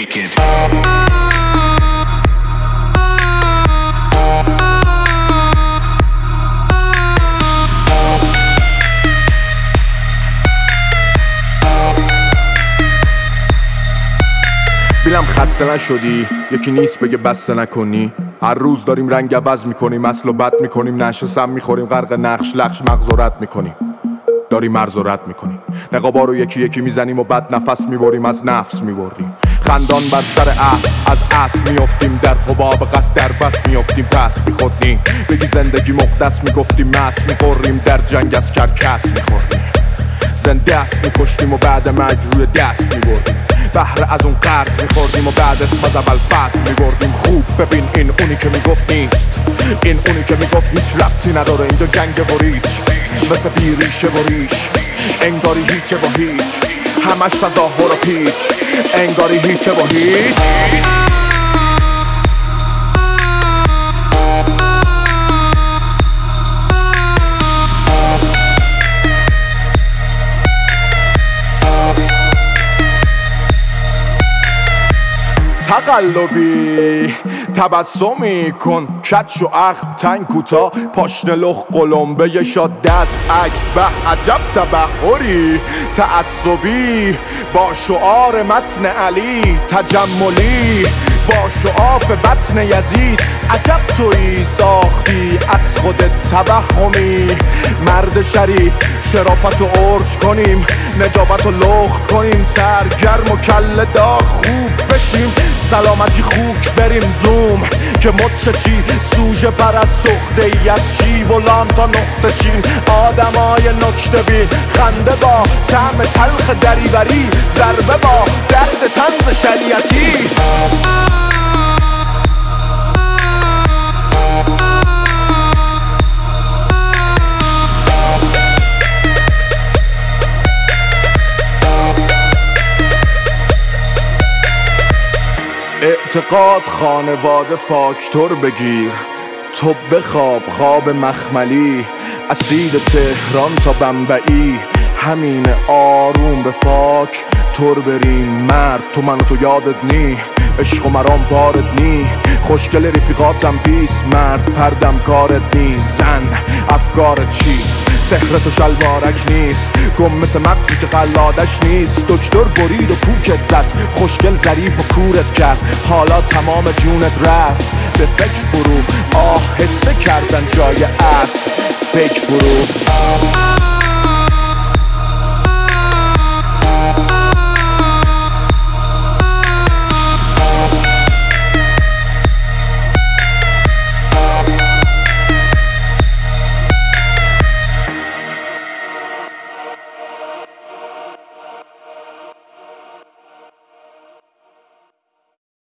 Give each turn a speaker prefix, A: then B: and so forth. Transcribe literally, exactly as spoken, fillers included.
A: naked.
B: بیلم خسته نشدی یکی نیست بگه بسته نکنی. هر روز داریم رنگ عوض میکنیم، اصل و بد میکنیم، نشه سم میخوریم، غرق نقش لخش مغز و رد میکنیم، داریم مرز و رد میکنیم. نقابا رو یکی یکی میزنیم و بد نفس میبریم، از نفس میبریم. خندان بر سر اصل از اصل میافتیم، در حباب قصد در بس میافتیم، پس میخودنیم. بگی زندگی مقدس میگفتیم، مست میخوریم، در جنگ از کرکس میخوریم. زنده است میکشتیم و بعد مرگ روی دست میبردیم. بهره از اون قرض میخوردیم و بعد اسم از اول فصل میبردیم. خوب ببین این اونی که میگفت نیست، این اونی که میگفت هیچ ربطی نداره اینجا جنگ و ریچ، مثل بیریشه و ریش، انگاری هیچه و هیچ، همش تظاهر و پیچ، انگاری هیچه و هیچ. تقلبی تبسمی کن، کچ و اخم تنگ کوتا، پاشنه لخ قلمبه یه شاد دست عکس، به عجب تبحری تعصبی با شعار متن علی، تجملی با شعاف بطن یزید. عجب تویی ساختی از خودت توهمی، مرد شریف شرافت و ارج کنیم، نجابت و لخت کنیم، سرگرم و کل داغ خوب بشیم، سلامتی خوک بریم زوم که مدشه چی سوژه پرست اخته ای از چی بلان تا نقطه چین. آدمای نکته بین، خنده با طعم تلخ دریوری، ضربه با درد طنز شریعتی. اعتقاد خانواده فاکتور بگیر، تو بخواب خواب مخملی، اسید تهران تا بمبئی، همین آروم به فاک تور بریم. مرد تو من و تو یادت نی، عشق و مرام بارت نی، خوشگل رفیقاتم بیس، مرد پردم کارت نی، زن افکارت چیست، سحر تو شلوارک نیست، گم مثل مقصی که قلادش نیست. دکتر برید و کوکت زد، خوشگل ظریف و کورت کرد، حالا تمام جونت رفت به فکر فرو، آهسته کردن جای اصل فکر فرو.